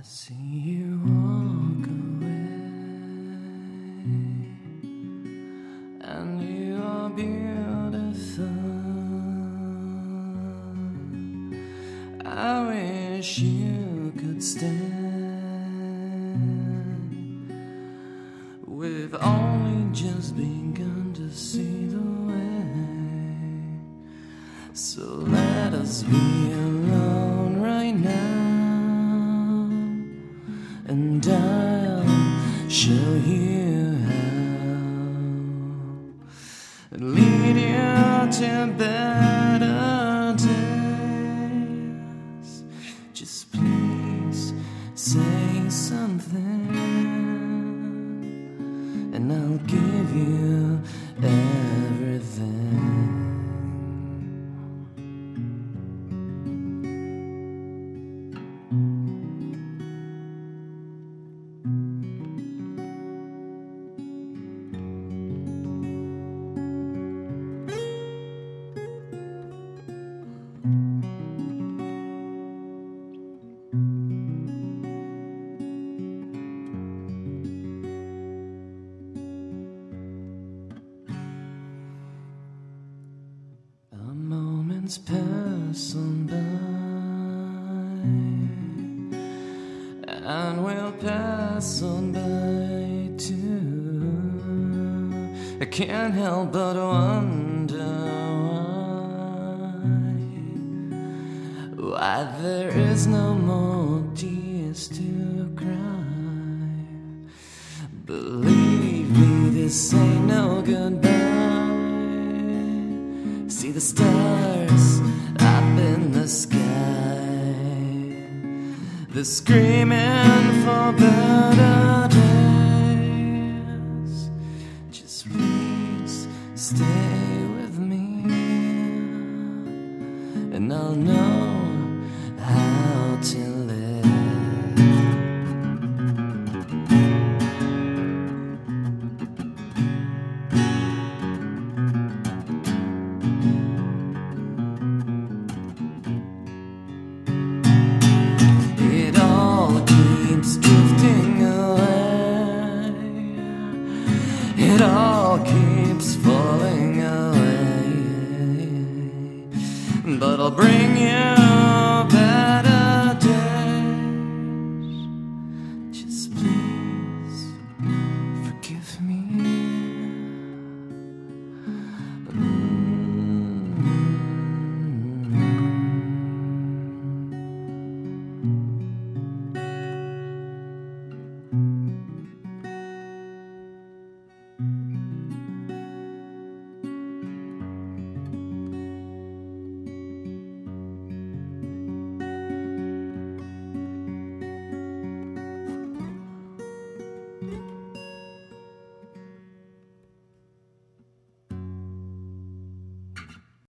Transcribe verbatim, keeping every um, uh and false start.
see you walk away, and you are beautiful. I wish you could stand. We've only just begun to see the way, so let us be alone right now. And I'll show you how, and lead you to better days. Just please say something, and I'll give you everything. Moments pass on by, and we'll pass on by too. I can't help but wonder why, why there is no more tears to cry. Believe me, this ain't no goodbye. See the stars up in the sky, they're screaming for better